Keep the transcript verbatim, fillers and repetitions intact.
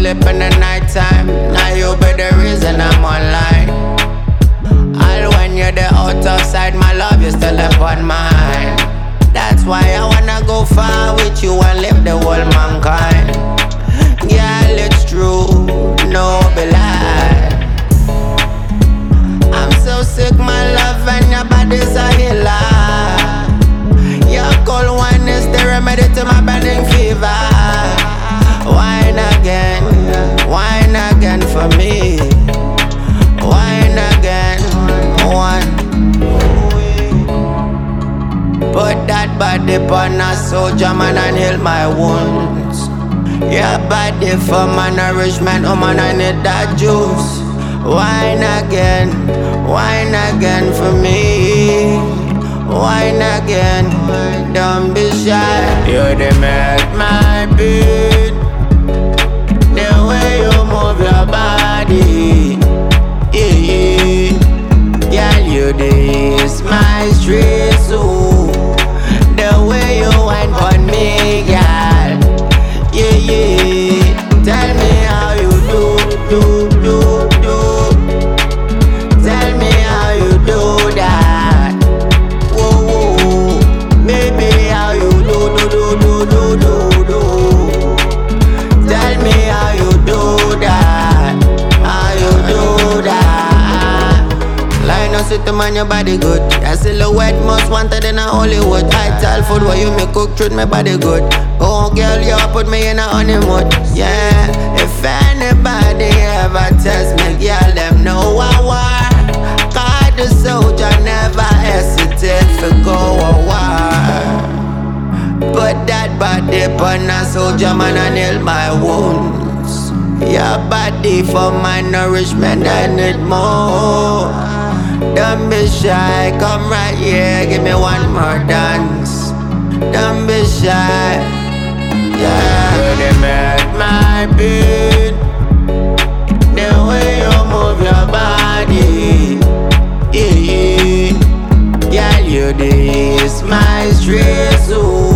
sleep in the night time. Now you be the reason I'm online. All when you're there out of sight, my love, you still upon mine. That's why I wanna go far with you and live the whole mankind. Girl, it's true, no be lie. I'm so sick, my love, and your body's a healer. Your cold one is the remedy to my burning fever. Wine again, wine again for me. Wine again, one. Put that body on a soldier man and heal my wounds. Your body for my nourishment, oh man, I need that juice. Wine again, wine again for me. Wine again, don't be shy. You the make my beat. The way you move your body, yeah, yeah. Girl, you the is my street zoo. The way you wine on me, girl, yeah, yeah. Tell me how you do, do, do, do. Tell me how you do that. Whoa, whoa. Baby, how you do, do, do, do, do, do, do. Tell me how you do that. How you do that. Line up sit man, your body good. Your silhouette most wanted in a Hollywood. I tell food where you me cook, treat my body good. Oh girl, you put me in a honeymoon. Yeah, if anybody ever test me, girl, them know I war. Cause the soldier never hesitate for go a war. Put that body on a soldier man and heal my wounds. Your body for my nourishment, I need more. Don't be shy, come right here, give me one more dance. Don't be shy, yeah. You make my beat. The way you move your body, yeah, yeah. Girl, you this my street zoo.